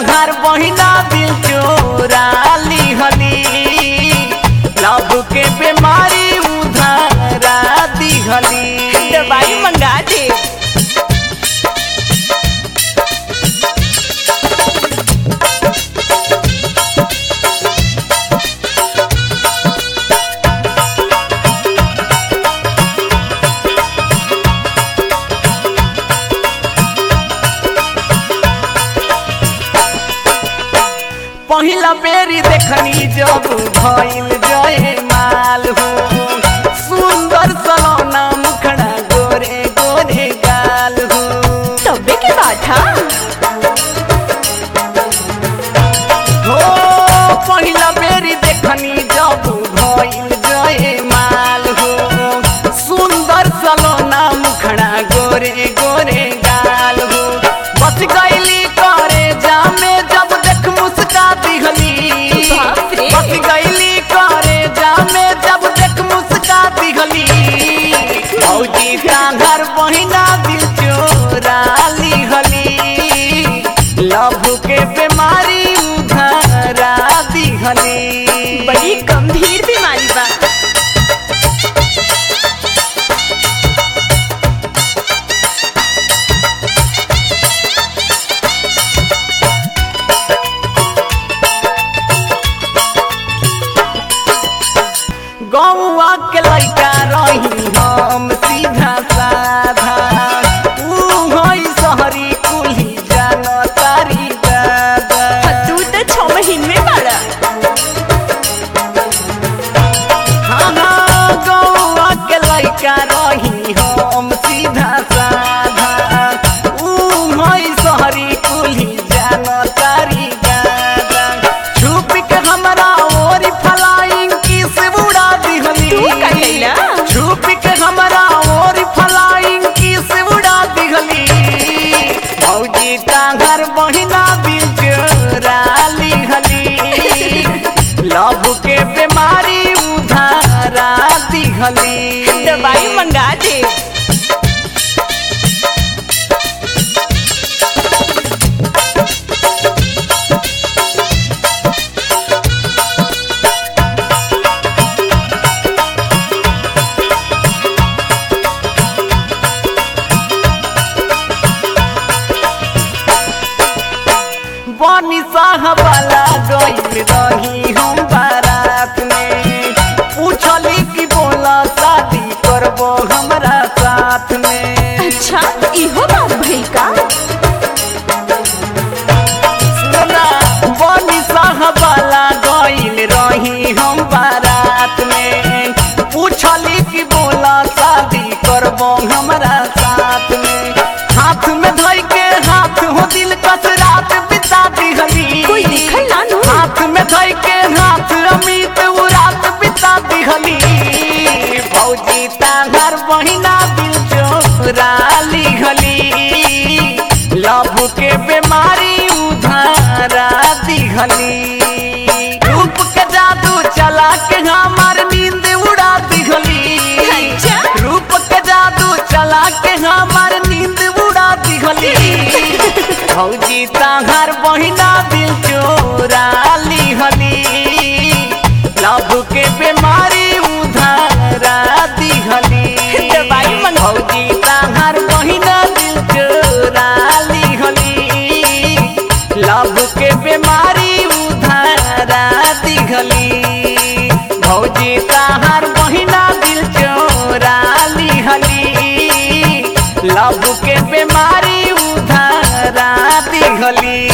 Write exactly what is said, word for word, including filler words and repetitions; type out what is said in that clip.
ताहर बहिना दिल चोरा लिहली लव के बीमारी उधारा दिहली दवाई मंगा दे। पहिला बेरी देखनी जब भइल जय माल हो सुंदर सलोना मुखड़ा गोरे गोरे गाल हो तबे के बात था हो पहिला बेरी देखनी जब भइल जय माल हो सुंदर सलोना मुखड़ा गोरे गोरे गाल हो बच गईली करे जामे जब देख मुस्का दिहली बच गईली करे जामे जब देख मुस्का दिहली भौजी ताहर बहिना दिल चोरा लिहली लव के बीमारी उधारा दिहली बड़ी गंभीर बीमारी बा। गौआ के लइका रही हम सीधा साधा ऊ होई सहरी कुली जानो तारी दादा तू तो छह महीने में बड़ा। हाँ हाँ गौआ के लइका रही हम सीधा साधा ऊ होई सहरी कुली जानो तारी दादा छुप के हमरा ओरी फलाइंग किस उड़ा दिहली तू का कैला? छुप के हमरा ओरी फलाइंग किस उड़ा दिहली भौजी ताहर बहिना दिल चोरा लिहली लव के बीमारी उधारा दिहली दवाई मंगा दे। बनी साहबाला गइल रही हम बारात में पूछली कि बोला शादी करबो हमरा साथ में अच्छा इहो बात भई का? सुना बनी साहबाला गइल रही हम बारात में पूछली कि बोला शादी करबो हमरा साथ में हाथ में धइ के हाथ हो दिल कस रात बिता दिहली कोई देखल ना नु हाथ में धइ के हाथ अमित उ रात बिता दिहली भौजी ताहर बहिना दिल चोरा लिहली लव के बीमारी उधारा दिहली रूप के जादू चला के हमार नींद उड़ा दिहली अच्छा। रूप के जादू चला के हमार नींद उड़ा दिहली भौजी ताहर बहिना दिल चोरा लिहली लव के बीमारी उधारा दिहली दवाई मंगा भौजी ताहर बहिना दिल चोरा लिहली लव के बीमारी उधारा दिहली भौजी ताहर बहिना दिल चोरा लिहली लव के बीमारी उधारा दिहली।